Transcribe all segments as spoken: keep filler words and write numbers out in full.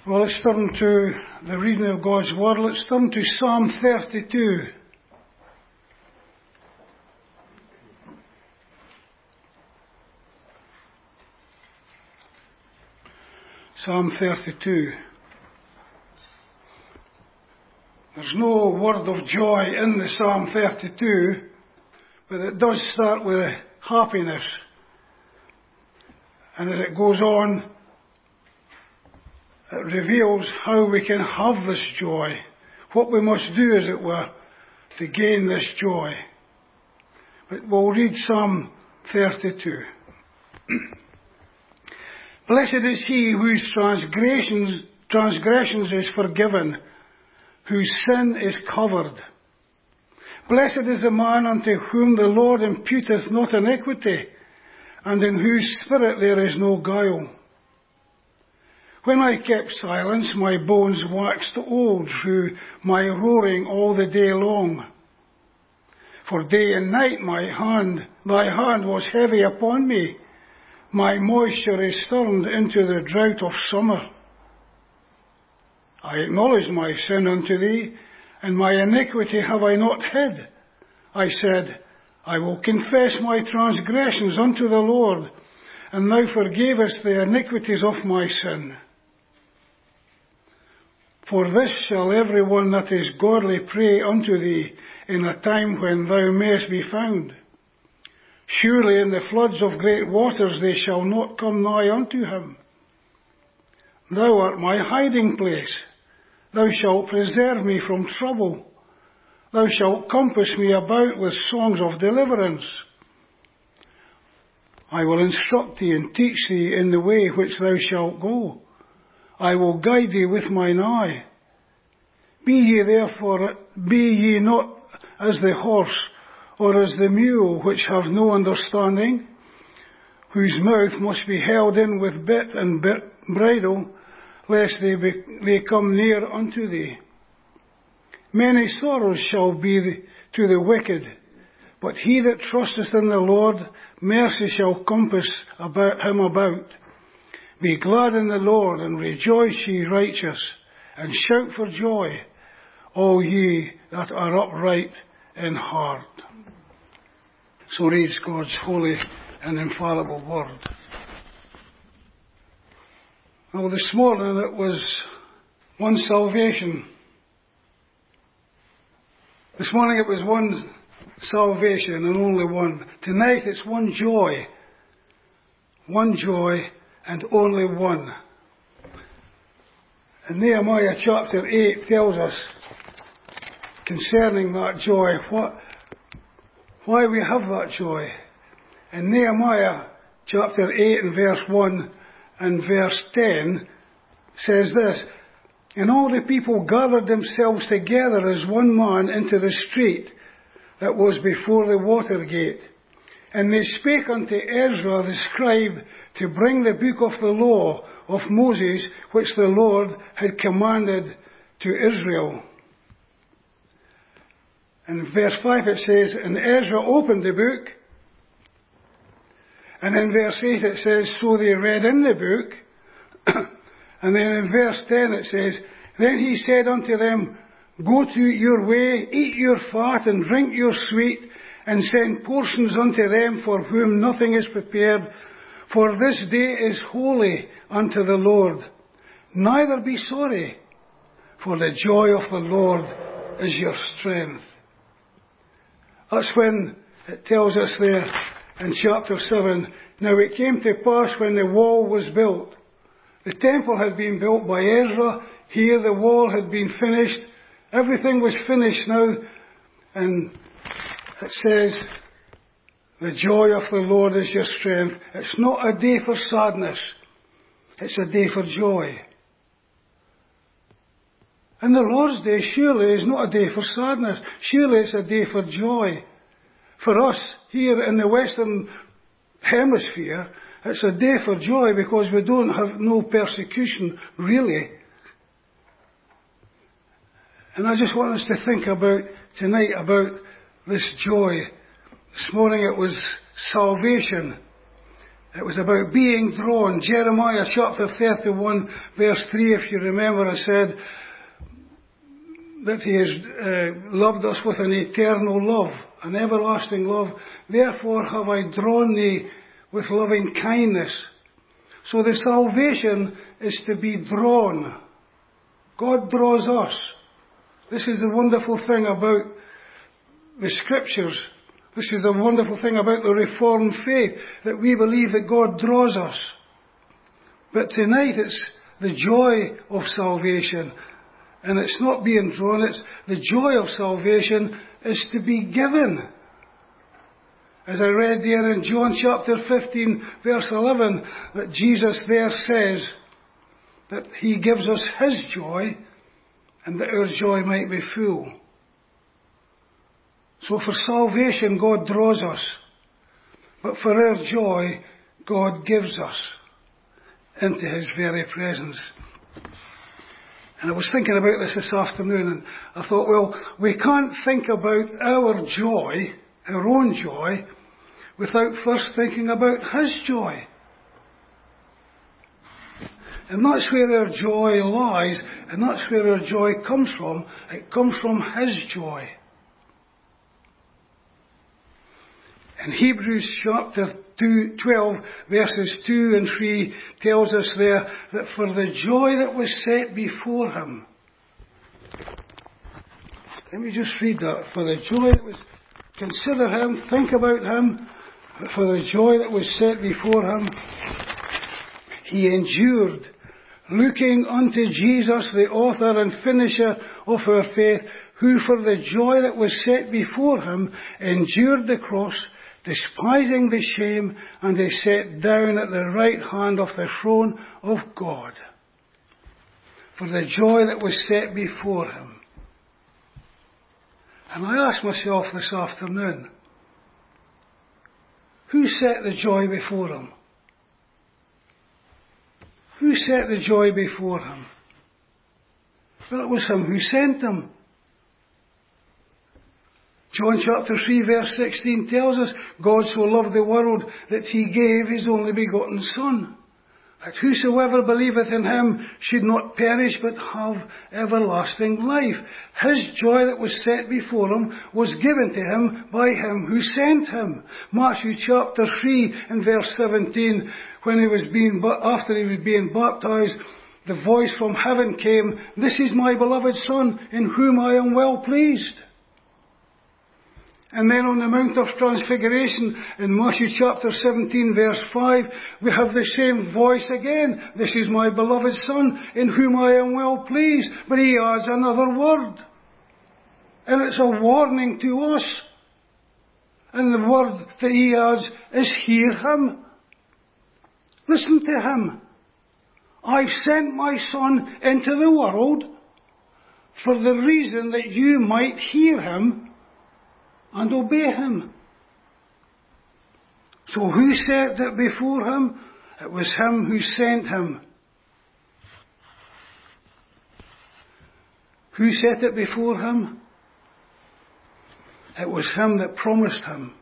Well, let's turn to the reading of God's Word. Let's turn to Psalm thirty-two. Psalm thirty-two. There's no word of joy in the Psalm thirty-two, but it does start with happiness. And as it goes on, it reveals how we can have this joy, what we must do, as it were, to gain this joy. But we'll read Psalm thirty-two. Blessed is he whose transgressions, transgressions is forgiven, whose sin is covered. Blessed is the man unto whom the Lord imputeth not iniquity, and in whose spirit there is no guile. When I kept silence, my bones waxed old through my roaring all the day long. For day and night my hand, thy hand was heavy upon me. My moisture is turned into the drought of summer. I acknowledged my sin unto thee, and my iniquity have I not hid. I said, I will confess my transgressions unto the Lord, and thou forgavest the iniquities of my sin. For this shall every one that is godly pray unto thee in a time when thou mayest be found. Surely in the floods of great waters they shall not come nigh unto him. Thou art my hiding place. Thou shalt preserve me from trouble. Thou shalt compass me about with songs of deliverance. I will instruct thee and teach thee in the way which thou shalt go. I will guide thee with mine eye. Be ye therefore, be ye not as the horse, or as the mule, which have no understanding, whose mouth must be held in with bit and bit bridle, lest they, be, they come near unto thee. Many sorrows shall be to the wicked, but he that trusteth in the Lord, mercy shall compass about him about. Be glad in the Lord, and rejoice, ye righteous, and shout for joy, all ye that are upright in heart. So reads God's holy and infallible word. Well, this morning it was one salvation. This morning it was one salvation and only one. Tonight it's one joy. One joy and only one. And Nehemiah chapter eight tells us concerning that joy, what, why we have that joy. In Nehemiah chapter eight and verse one and verse ten says this, And all the people gathered themselves together as one man into the street that was before the water gate. And they spake unto Ezra the scribe to bring the book of the law of Moses, which the Lord had commanded to Israel. And in verse five it says, And Ezra opened the book. And in verse eight it says, So they read in the book. And then in verse ten it says, Then he said unto them, Go to your way, eat your fat, and drink your sweet, and send portions unto them for whom nothing is prepared. For this day is holy unto the Lord. Neither be sorry, for the joy of the Lord is your strength. That's when it tells us there in chapter seven, Now it came to pass when the wall was built. The temple had been built by Ezra. Here the wall had been finished. Everything was finished now. And it says, the joy of the Lord is your strength. It's not a day for sadness. It's a day for joy. And the Lord's Day surely is not a day for sadness. Surely it's a day for joy. For us here in the Western Hemisphere, it's a day for joy because we don't have no persecution, really. And I just want us to think about tonight about this joy. This morning it was salvation. It was about being drawn. Jeremiah chapter thirty-one verse three, if you remember, I said that he has uh, loved us with an eternal love, an everlasting love. Therefore have I drawn thee with loving kindness. So the salvation is to be drawn. God draws us. This is the wonderful thing about the Scriptures. This is the wonderful thing about the Reformed faith, that we believe that God draws us. But tonight it's the joy of salvation. And it's not being drawn, it's the joy of salvation is to be given. As I read there in John chapter fifteen verse eleven, that Jesus there says that he gives us his joy and that our joy might be full. So for salvation, God draws us. But for our joy, God gives us into his very presence. And I was thinking about this this afternoon, and I thought, well, we can't think about our joy, our own joy, without first thinking about his joy. And that's where our joy lies, and that's where our joy comes from. It comes from his joy. And Hebrews chapter two, twelve verses two and three tells us there that for the joy that was set before him. Let me just read that. For the joy that was, consider him, think about him. For the joy that was set before him, he endured, looking unto Jesus, the author and finisher of our faith, who for the joy that was set before him endured the cross, despising the shame, and is set down at the right hand of the throne of God. For the joy that was set before him. And I ask myself this afternoon, who set the joy before him? Who set the joy before him? Well, it was him who sent him. John chapter three verse sixteen tells us, God so loved the world that he gave his only begotten Son, that whosoever believeth in him should not perish but have everlasting life. His joy that was set before him was given to him by him who sent him. Matthew chapter three and verse seventeen, when he was being, after he was being baptized, the voice from heaven came, "This is my beloved Son, in whom I am well pleased." And then on the Mount of Transfiguration, in Matthew chapter seventeen verse five, we have the same voice again. "This is my beloved Son, in whom I am well pleased." But he adds another word. And it's a warning to us. And the word that he adds is, hear him. Listen to him. I've sent my Son into the world for the reason that you might hear him and obey him. So who set it before him? It was him who sent him. Who set it before him? It was him that promised him.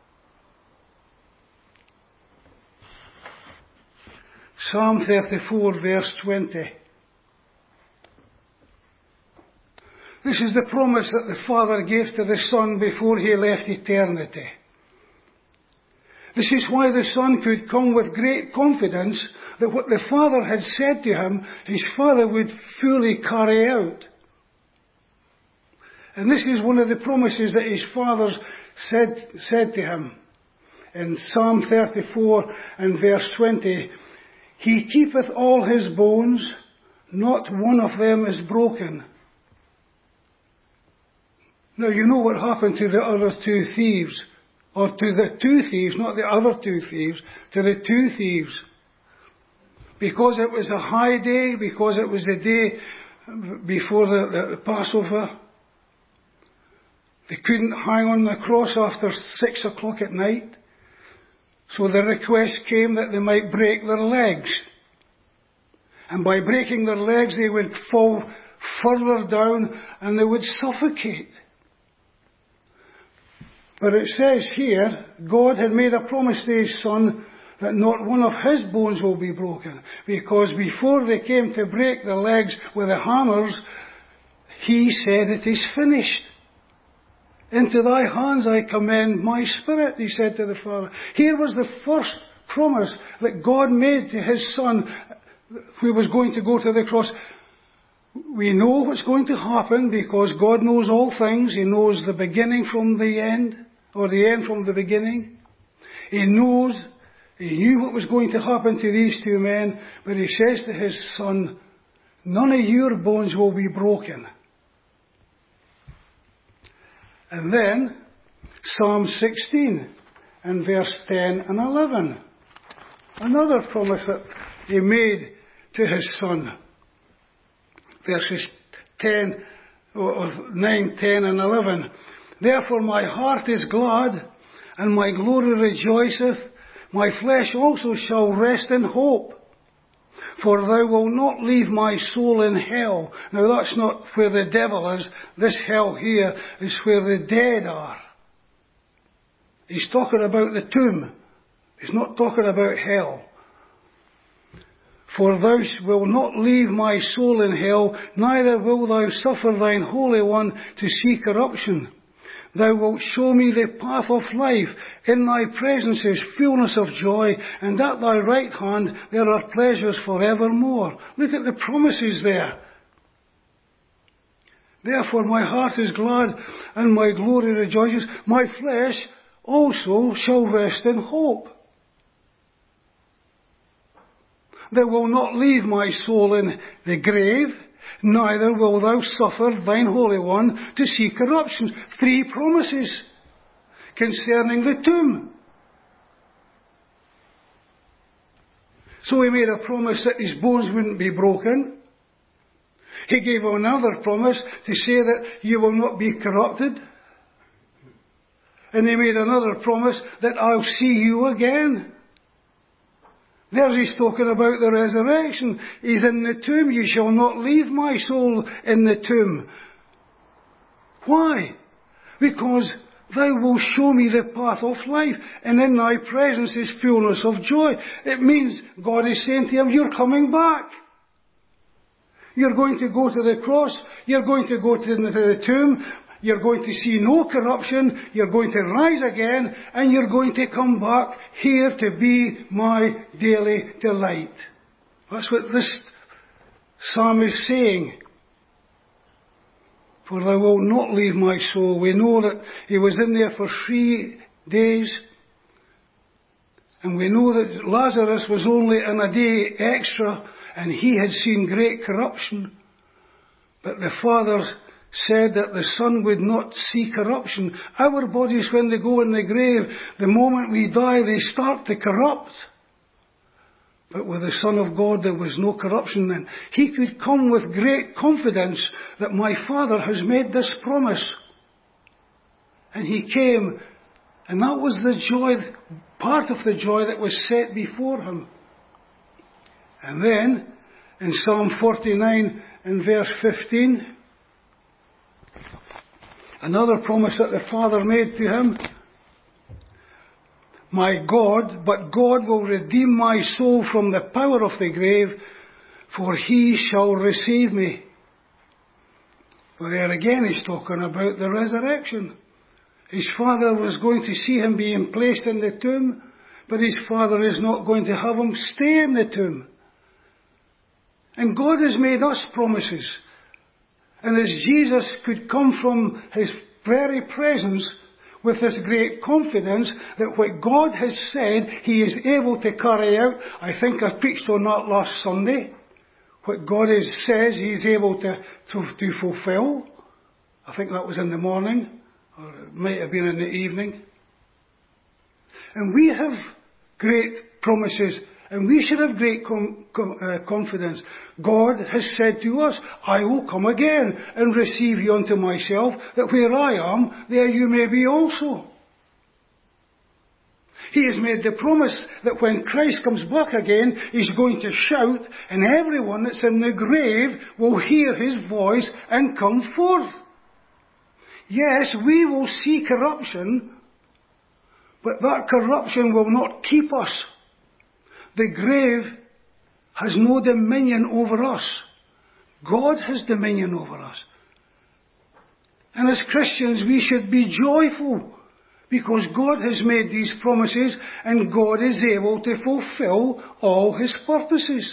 Psalm thirty-four verse twenty. This is the promise that the Father gave to the Son before he left eternity. This is why the Son could come with great confidence that what the Father had said to him, his Father would fully carry out. And this is one of the promises that his Father said, said to him. In Psalm thirty-four and verse twenty, he keepeth all his bones, not one of them is broken. Now you know what happened to the other two thieves, or to the two thieves, not the other two thieves, to the two thieves. Because it was a high day, because it was the day before the, the Passover, they couldn't hang on the cross after six o'clock at night. So the request came that they might break their legs. And by breaking their legs, they would fall further down and they would suffocate. But it says here, God had made a promise to his Son that not one of his bones will be broken. Because before they came to break the legs with the hammers, he said, it is finished. Into thy hands I commend my spirit, he said to the Father. Here was the first promise that God made to his Son who was going to go to the cross. We know what's going to happen because God knows all things. He knows the beginning from the end, or the end from the beginning. He knows, he knew what was going to happen to these two men, but he says to his Son, none of your bones will be broken. And then, Psalm sixteen, and verse ten and eleven. Another promise that he made to his Son. Verses ten, or nine, ten and eleven. Therefore my heart is glad, and my glory rejoiceth. My flesh also shall rest in hope. For thou wilt not leave my soul in hell. Now that's not where the devil is. This hell here is where the dead are. He's talking about the tomb. He's not talking about hell. For thou wilt not leave my soul in hell, neither wilt thou suffer thine Holy One to see corruption. Thou wilt show me the path of life. In thy presence is fullness of joy, and at thy right hand there are pleasures for evermore. Look at the promises there. Therefore my heart is glad, and my glory rejoices. My flesh also shall rest in hope. Thou wilt not leave my soul in the grave, neither wilt thou suffer thine Holy One to see corruption. Three promises concerning the tomb. So he made a promise that his bones wouldn't be broken. He gave another promise to say that you will not be corrupted. And he made another promise that I'll see you again. There's he's talking about the resurrection. He's in the tomb. You shall not leave my soul in the tomb. Why? Because thou wilt show me the path of life, and in thy presence is fullness of joy. It means God is saying to him, you're coming back. You're going to go to the cross. You're going to go to the tomb. You're going to see no corruption. You're going to rise again. And you're going to come back here to be my daily delight. That's what this psalm is saying. For thou wilt not leave my soul. We know that he was in there for three days. And we know that Lazarus was only in a day extra. And he had seen great corruption. But the Father said that the Son would not see corruption. Our bodies, when they go in the grave, the moment we die, they start to corrupt. But with the Son of God, there was no corruption then. He could come with great confidence that my Father has made this promise. And he came, and that was the joy, part of the joy that was set before him. And then, in Psalm forty-nine and verse fifteen, another promise that the Father made to him. My God, but God will redeem my soul from the power of the grave, for he shall receive me. Well, there again he's talking about the resurrection. His Father was going to see him being placed in the tomb, but his Father is not going to have him stay in the tomb. And God has made us promises. And as Jesus could come from his very presence with this great confidence that what God has said, he is able to carry out. I think I preached on that last Sunday. What God is, says he is able to, to, to fulfill. I think that was in the morning, or it might have been in the evening. And we have great promises. And we should have great com- com- uh, confidence. God has said to us, I will come again and receive you unto myself, that where I am, there you may be also. He has made the promise that when Christ comes back again, he's going to shout, and everyone that's in the grave will hear his voice and come forth. Yes, we will see corruption, but that corruption will not keep us. The grave has no dominion over us. God has dominion over us. And as Christians, we should be joyful because God has made these promises and God is able to fulfill all His purposes.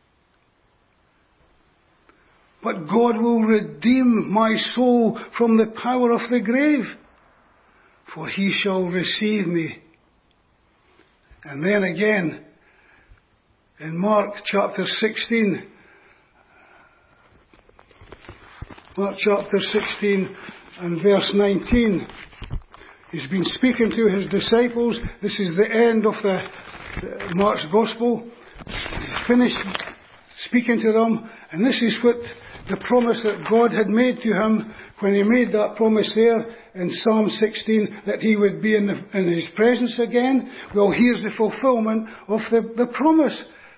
But God will redeem my soul from the power of the grave, for He shall receive me. And then again, in Mark chapter sixteen, Mark chapter sixteen and verse nineteen, He's been speaking to His disciples. This is the end of the, the Mark's Gospel. He's finished speaking to them, and this is what the promise that God had made to Him when He made that promise there in Psalm sixteen, that He would be in, the, in His presence again. Well, here's the fulfillment of the, the promise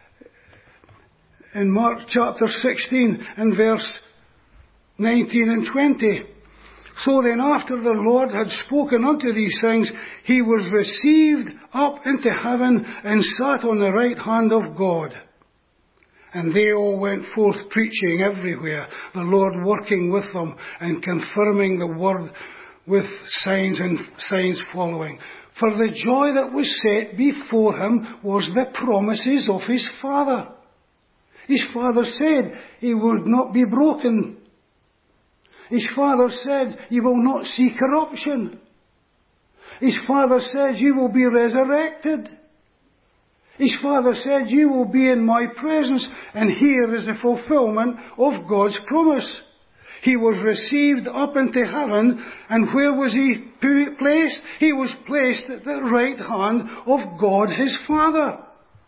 in Mark chapter sixteen and verse nineteen and twenty. So then, after the Lord had spoken unto these things, He was received up into heaven and sat on the right hand of God. And they all went forth preaching everywhere, the Lord working with them and confirming the word with signs and signs following. For the joy that was set before Him was the promises of His Father. His Father said He would not be broken. His Father said, you will not see corruption. His Father said, you will be resurrected. His Father said, you will be in my presence. And here is the fulfillment of God's promise. He was received up into heaven, and where was He placed? He was placed at the right hand of God His Father,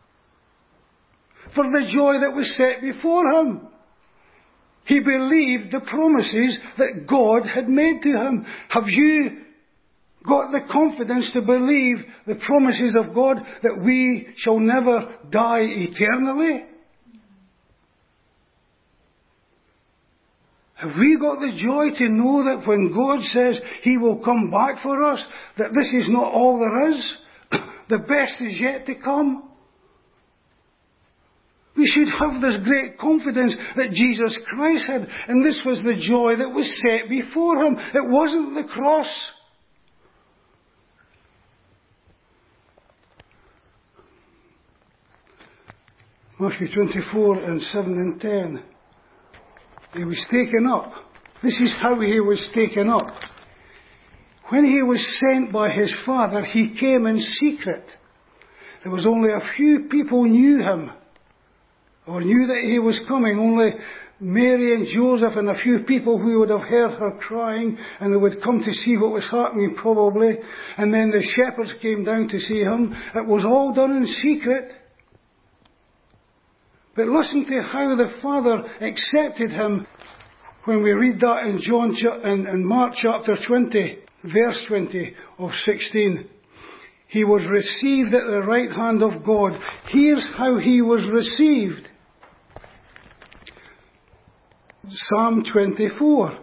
for the joy that was set before Him. He believed the promises that God had made to him. Have you got the confidence to believe the promises of God that we shall never die eternally? Have we got the joy to know that when God says He will come back for us, that this is not all there is? The best is yet to come. We should have this great confidence that Jesus Christ had, and this was the joy that was set before Him. It wasn't the cross. Matthew twenty-four and seven and ten. He was taken up. This is how He was taken up. When He was sent by His Father, He came in secret. There was only a few people knew Him, or knew that He was coming. Only Mary and Joseph and a few people who would have heard her crying, and they would come to see what was happening probably. And then the shepherds came down to see Him. It was all done in secret. But listen to how the Father accepted Him when we read that in John in, in Mark chapter twenty, verse twenty of sixteen. He was received at the right hand of God. Here's how He was received. Psalm twenty-four.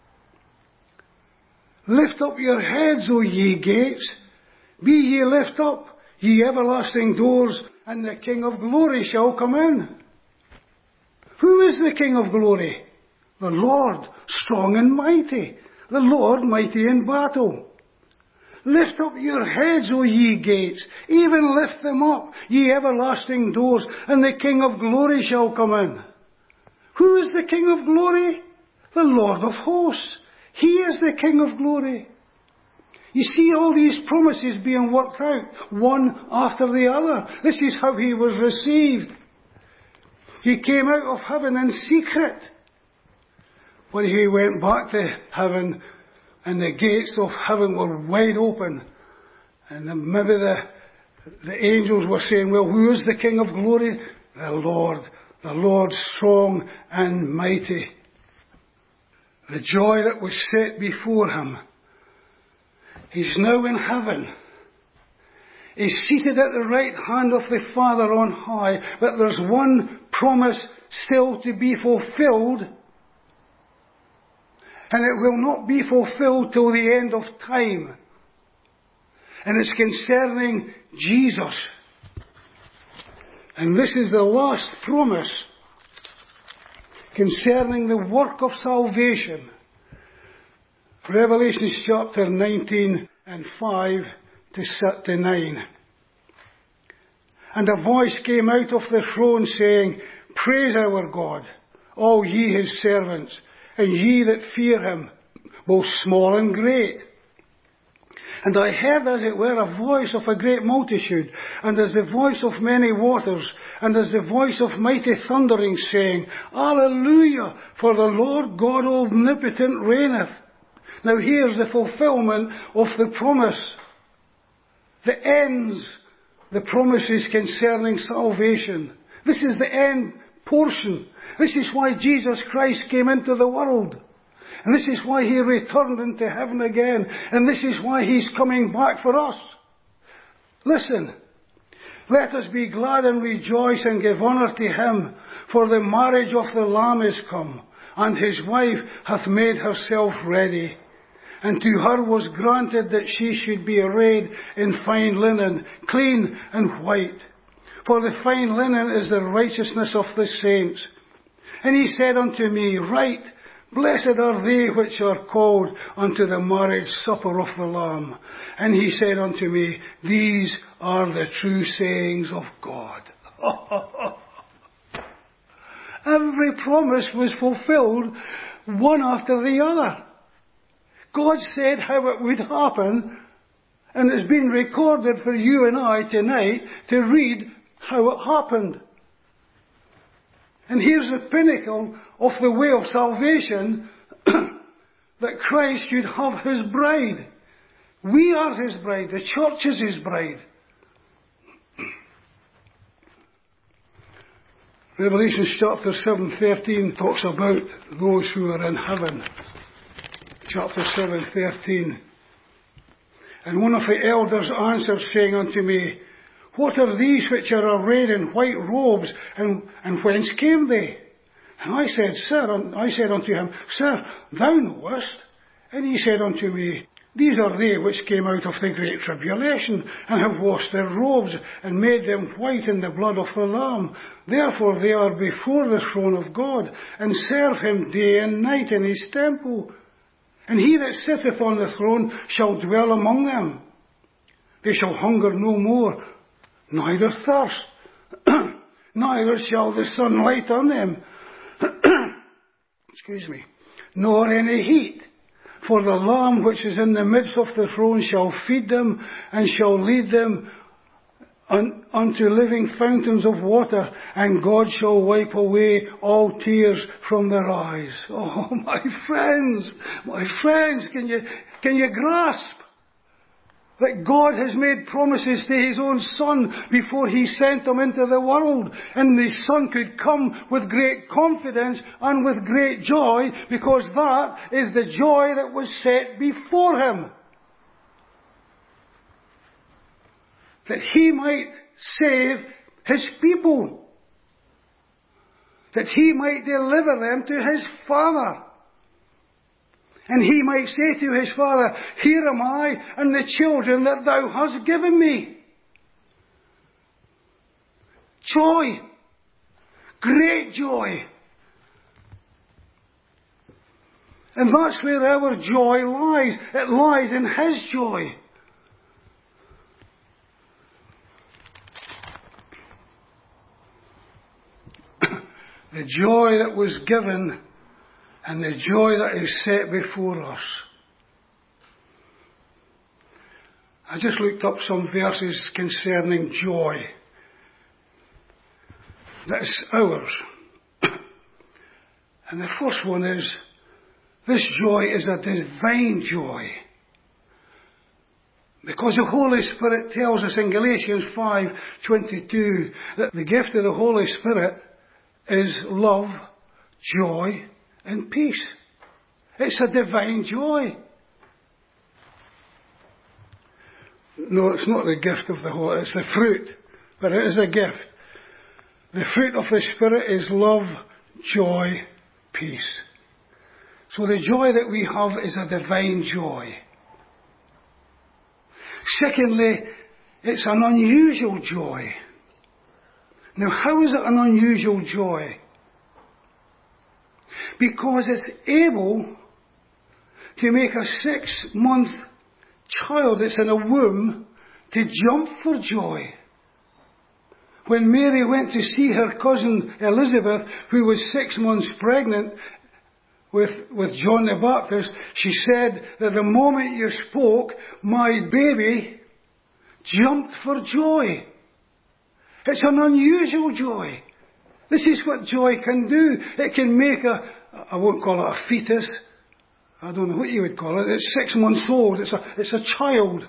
Lift up your heads, O ye gates. Be ye lift up, ye everlasting doors, and the King of glory shall come in. Who is the King of glory? The Lord, strong and mighty. The Lord, mighty in battle. Lift up your heads, O ye gates. Even lift them up, ye everlasting doors, and the King of glory shall come in. Who is the King of glory? The Lord of hosts. He is the King of glory. You see all these promises being worked out, one after the other. This is how He was received. He came out of heaven in secret. When He went back to heaven, and the gates of heaven were wide open, and the, maybe the, the angels were saying, well, who is the King of glory? The Lord. The Lord strong and mighty. The joy that was set before Him. He's now in heaven. He's seated at the right hand of the Father on high. But there's one promise still to be fulfilled. And it will not be fulfilled till the end of time. And it's concerning Jesus. And this is the last promise concerning the work of salvation. Revelation chapter nineteen and five to nine. And a voice came out of the throne saying, Praise our God, all ye his servants, and ye that fear him, both small and great. And I heard as it were a voice of a great multitude, and as the voice of many waters, and as the voice of mighty thundering, saying, Alleluia, for the Lord God omnipotent reigneth. Now here's the fulfillment of the promise. The ends, the promises concerning salvation. This is the end portion. This is why Jesus Christ came into the world. And this is why he returned into heaven again. And this is why he's coming back for us. Listen. Let us be glad and rejoice and give honour to him. For the marriage of the Lamb is come, and his wife hath made herself ready. And to her was granted that she should be arrayed in fine linen, clean and white. For the fine linen is the righteousness of the saints. And he said unto me, Write, Blessed are they which are called unto the marriage supper of the Lamb. And he said unto me, These are the true sayings of God. Every promise was fulfilled, one after the other. God said how it would happen, and it's been recorded for you and I tonight to read how it happened. And here's the pinnacle of the way of salvation, that Christ should have his bride. We are his bride. The church is his bride. Revelation chapter seven thirteen talks about those who are in heaven. Chapter seven thirteen. And one of the elders answered, saying unto me, What are these which are arrayed in white robes, and, and whence came they? And I said, Sir, I said unto him, Sir, thou knowest. And he said unto me, These are they which came out of the great tribulation, and have washed their robes, and made them white in the blood of the Lamb. Therefore they are before the throne of God, and serve him day and night in his temple. And he that sitteth on the throne shall dwell among them. They shall hunger no more, neither thirst, neither shall the sun light on them, excuse me, nor any heat. For the Lamb which is in the midst of the throne shall feed them, and shall lead them un- unto living fountains of water, and God shall wipe away all tears from their eyes. Oh, my friends, my friends, can you, can you grasp that God has made promises to his own Son before he sent him into the world, and his Son could come with great confidence and with great joy, because that is the joy that was set before him. That he might save his people. That he might deliver them to his Father. And he might say to his Father, Here am I and the children that thou hast given me. Joy. Great joy. And that's where our joy lies. It lies in his joy. The joy that was given and the joy that is set before us. I just looked up some verses concerning joy. That's ours. And the first one is, this joy is a divine joy. Because the Holy Spirit tells us in Galatians five twenty-two that the gift of the Holy Spirit is love, joy, and peace. It's a divine joy. No, it's not the gift of the Holy, it's the fruit, but it is a gift. The fruit of the Spirit is love, joy, peace. So the joy that we have is a divine joy. Secondly, it's an unusual joy. Now, how is it an unusual joy? Because it's able to make a six-month child that's in a womb to jump for joy. When Mary went to see her cousin Elizabeth, who was six months pregnant with, with John the Baptist, she said that the moment you spoke, my baby jumped for joy. It's an unusual joy. This is what joy can do. It can make a, I won't call it a fetus, I don't know what you would call it, it's six months old, it's a, it's a child.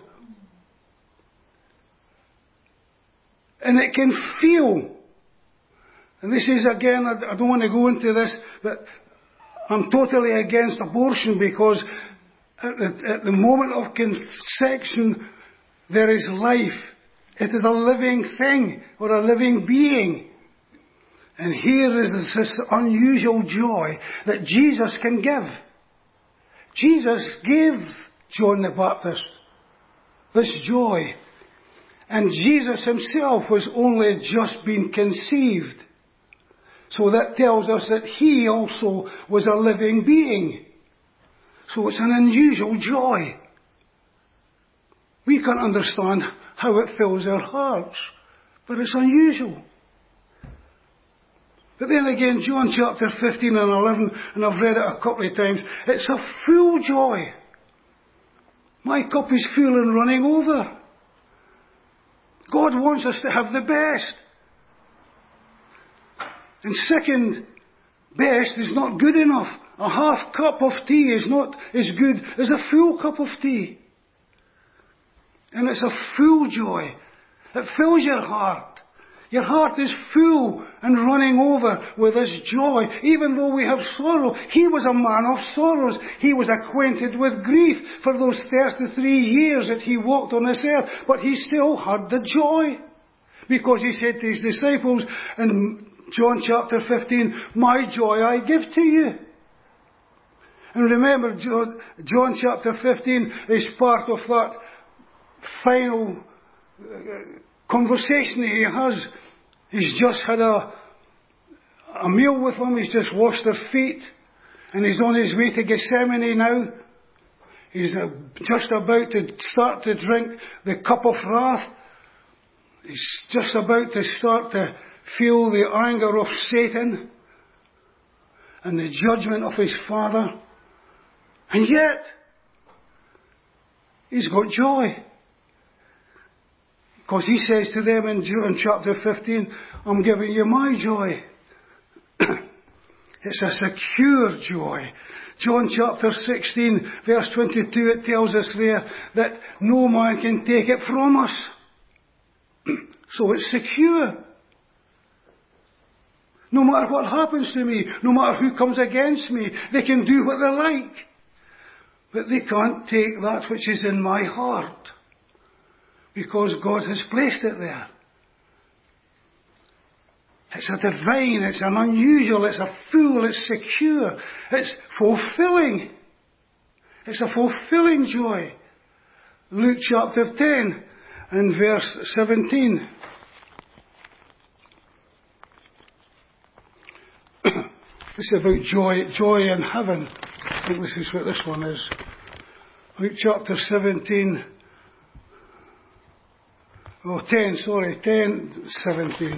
And it can feel, and this is again, I, I don't want to go into this, but I'm totally against abortion because at the, at the moment of conception, there is life. It is a living thing, or a living being. And here is this unusual joy that Jesus can give. Jesus gave John the Baptist this joy. And Jesus himself was only just being conceived. So that tells us that he also was a living being. So it's an unusual joy. We can't understand how it fills our hearts, but it's unusual. But then again, John chapter fifteen and eleven, and I've read it a couple of times, it's a full joy. My cup is full and running over. God wants us to have the best. And second best is not good enough. A half cup of tea is not as good as a full cup of tea. And it's a full joy. It fills your heart. Your heart is full and running over with this joy. Even though we have sorrow, he was a man of sorrows. He was acquainted with grief for those thirty-three years that he walked on this earth. But he still had the joy. Because he said to his disciples in John chapter fifteen, my joy I give to you. And remember, John, John chapter fifteen is part of that final uh, conversation he has. He's just had a, a meal with them. He's just washed their feet. And he's on his way to Gethsemane now. He's uh, just about to start to drink the cup of wrath. He's just about to start to feel the anger of Satan and the judgment of his Father. And yet, he's got joy. Because he says to them in John chapter fifteen, I'm giving you my joy. It's a secure joy. John chapter sixteen, verse twenty-two, it tells us there that no man can take it from us. So it's secure. No matter what happens to me, no matter who comes against me, they can do what they like. But they can't take that which is in my heart. Because God has placed it there. It's a divine, it's an unusual, it's a full, it's secure, it's fulfilling. It's a fulfilling joy. Luke chapter ten and verse seventeen. This is about joy, joy in heaven. I think this is what this one is. Luke chapter seventeen. Oh, ten, sorry, ten, seventeen.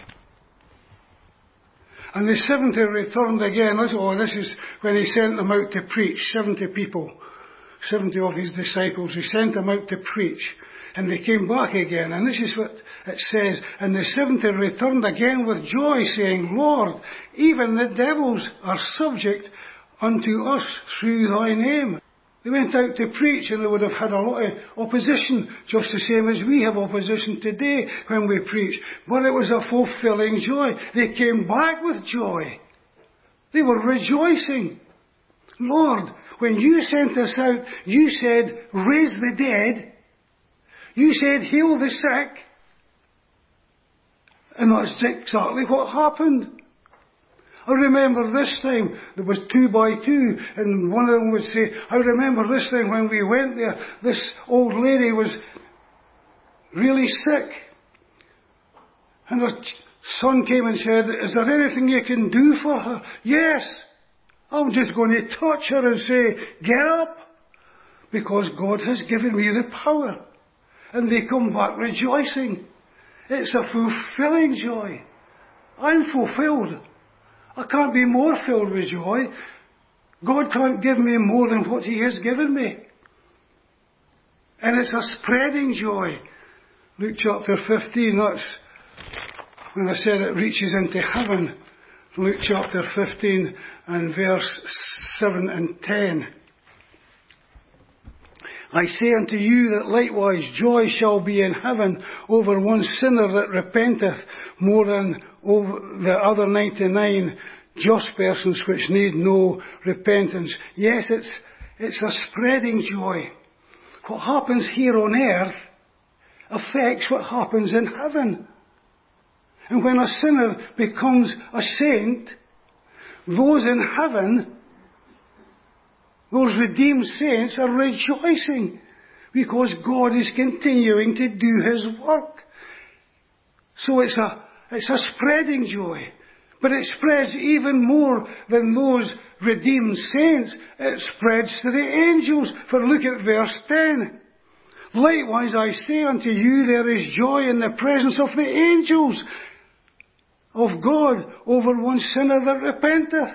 And the seventy returned again. Oh, this is when he sent them out to preach. Seventy people, seventy of his disciples. He sent them out to preach. And they came back again. And this is what it says. And the seventy returned again with joy, saying, Lord, even the devils are subject unto us through thy name. They went out to preach and they would have had a lot of opposition, just the same as we have opposition today when we preach. But it was a fulfilling joy. They came back with joy. They were rejoicing. Lord, when you sent us out, you said, raise the dead. You said, heal the sick. And that's exactly what happened. I remember this time, there was two by two, and one of them would say, I remember this time when we went there, this old lady was really sick. And her, son came and said, is there anything you can do for her? Yes. I'm just going to touch her and say, get up. Because God has given me the power. And they come back rejoicing. It's a fulfilling joy. I'm fulfilled. I can't be more filled with joy. God can't give me more than what He has given me. And it's a spreading joy. Luke chapter fifteen, that's when I said it reaches into heaven. Luke chapter fifteen and verse seven and ten. I say unto you that likewise joy shall be in heaven over one sinner that repenteth, more than over the other ninety-nine just persons which need no repentance. Yes, it's, it's a spreading joy. What happens here on earth affects what happens in heaven. And when a sinner becomes a saint, those in heaven, those redeemed saints, are rejoicing because God is continuing to do His work. So it's a, it's a spreading joy. But it spreads even more than those redeemed saints. It spreads to the angels. For look at verse ten. Likewise I say unto you, there is joy in the presence of the angels of God over one sinner that repenteth.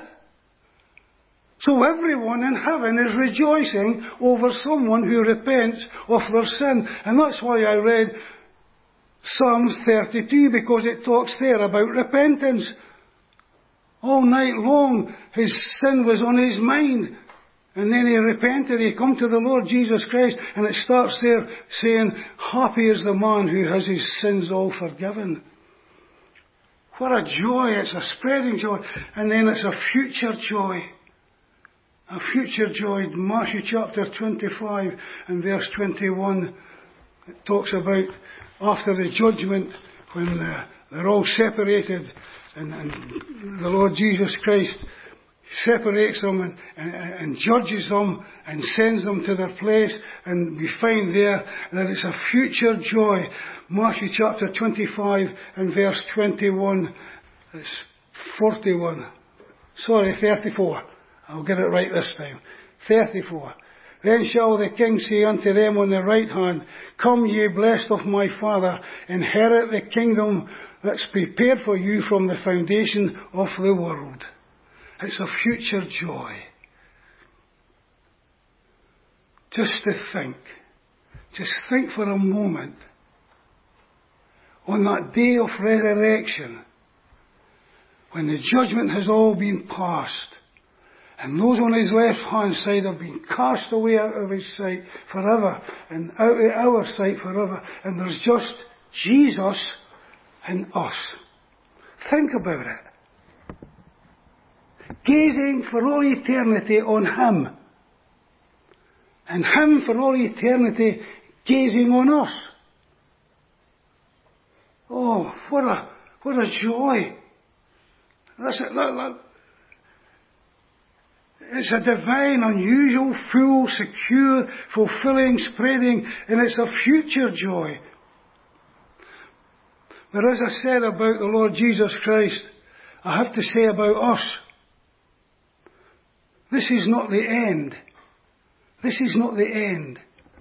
So everyone in heaven is rejoicing over someone who repents of their sin. And that's why I read Psalms thirty-two, because it talks there about repentance. All night long his sin was on his mind. And then he repented, he come to the Lord Jesus Christ, and it starts there saying, happy is the man who has his sins all forgiven. What a joy, it's a spreading joy. And then it's a future joy. A future joy. Matthew chapter twenty-five and verse twenty-one, it talks about after the judgment, when uh, they're all separated, and, and the Lord Jesus Christ separates them and, and, and judges them and sends them to their place, and we find there that it's a future joy. Matthew chapter twenty-five and verse twenty-one, it's forty-one, sorry, thirty-four. I'll get it right this time. thirty-four. Then shall the King say unto them on the right hand, come ye blessed of my Father, inherit the kingdom that's prepared for you from the foundation of the world. It's a future joy. Just to think, just think for a moment, on that day of resurrection, when the judgment has all been passed, and those on his left hand side have been cast away out of his sight forever, and out of our sight forever, and there's just Jesus and us. Think about it. Gazing for all eternity on Him, and Him for all eternity gazing on us. Oh, what a what a joy! That's it. That, that, it's a divine, unusual, full, secure, fulfilling, spreading, and it's a future joy. But as I said about the Lord Jesus Christ, I have to say about us, this is not the end. This is not the end.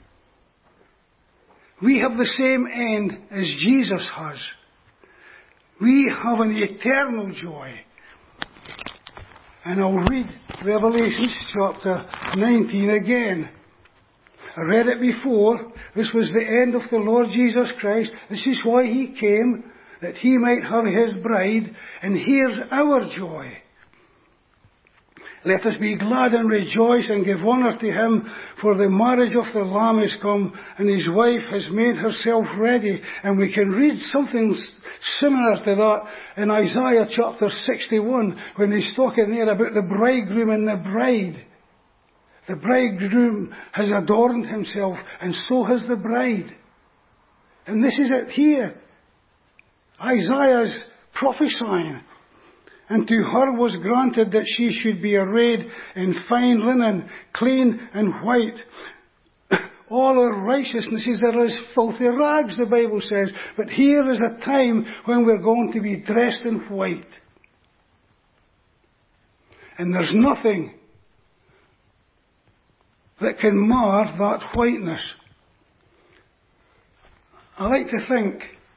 We have the same end as Jesus has. We have an eternal joy. And I'll read Revelation chapter nineteen again. I read it before. This was the end of the Lord Jesus Christ. This is why He came, that He might have His bride. And here's our joy. Let us be glad and rejoice and give honour to Him, for the marriage of the Lamb is come, and His wife has made herself ready. And we can read something similar to that in Isaiah chapter sixty-one, when he's talking there about the bridegroom and the bride. The bridegroom has adorned himself, and so has the bride. And this is it here. Isaiah's prophesying. And to her was granted that she should be arrayed in fine linen, clean and white, all our righteousnesses are as filthy rags, the Bible says. But here is a time when we're going to be dressed in white. And there's nothing that can mar that whiteness. I like to think,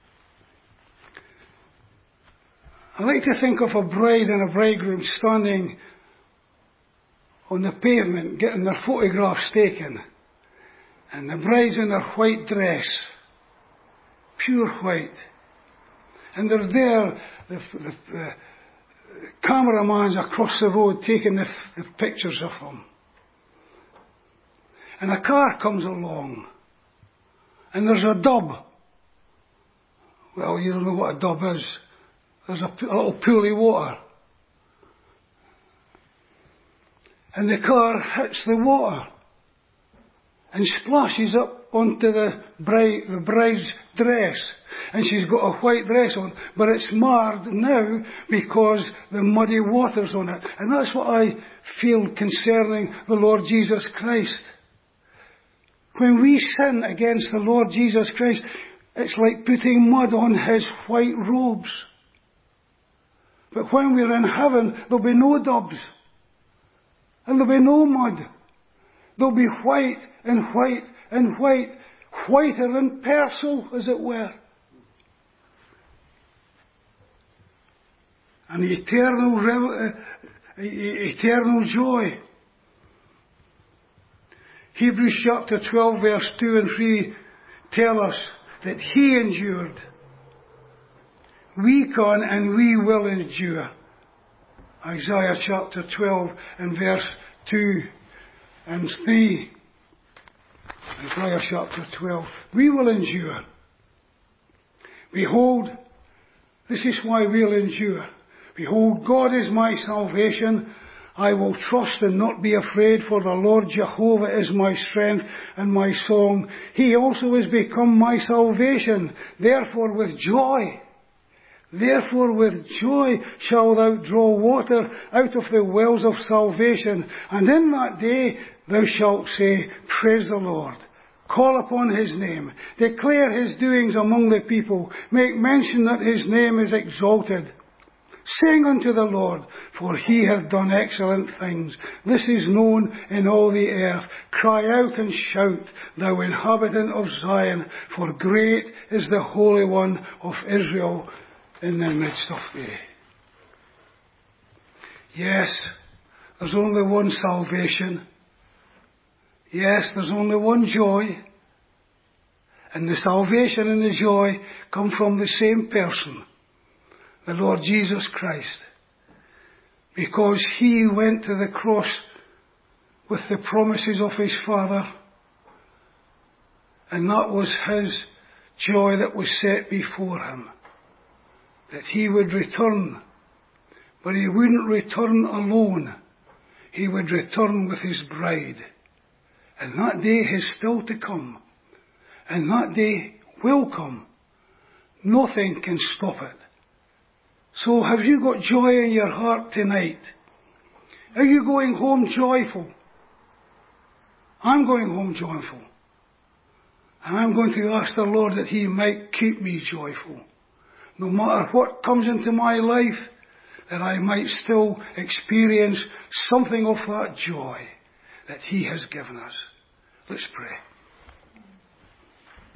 I like to think of a bride and a bridegroom standing on the pavement getting their photographs taken. And the bride's in her white dress, pure white. And they're there, the, the, the cameraman's across the road taking the, the pictures of them. And a car comes along, and there's a dub. Well, you don't know what a dub is. There's a, a little pool of water. And the car hits the water and splashes up onto the bride, the bride's dress. And she's got a white dress on, but it's marred now because the muddy water's on it. And that's what I feel concerning the Lord Jesus Christ. When we sin against the Lord Jesus Christ, it's like putting mud on his white robes. But when we're in heaven, there'll be no dubs. And there'll be no mud. There'll be white and white and white, whiter than pearl, as it were. An eternal, revel- uh, eternal joy. Hebrews chapter twelve, verse two and three tell us that he endured. We can and we will endure. Isaiah chapter twelve and verse two and three. Isaiah chapter twelve. We will endure. Behold, this is why we'll endure. Behold, God is my salvation. I will trust and not be afraid, for the Lord Jehovah is my strength and my song. He also has become my salvation. Therefore with joy, therefore with joy shalt thou draw water out of the wells of salvation. And in that day thou shalt say, Praise the Lord. Call upon his name. Declare his doings among the people. Make mention that his name is exalted. Sing unto the Lord, for he hath done excellent things. This is known in all the earth. Cry out and shout, thou inhabitant of Zion, for great is the Holy One of Israel in the midst of thee. Yes, there's only one salvation. Yes, there's only one joy. And the salvation and the joy come from the same person, the Lord Jesus Christ. Because he went to the cross with the promises of his Father. And that was his joy that was set before him. That he would return. But he wouldn't return alone. He would return with his bride. And that day is still to come. And that day will come. Nothing can stop it. So have you got joy in your heart tonight? Are you going home joyful? I'm going home joyful. And I'm going to ask the Lord that he might keep me joyful. No matter what comes into my life, that I might still experience something of that joy that he has given us. Let's pray.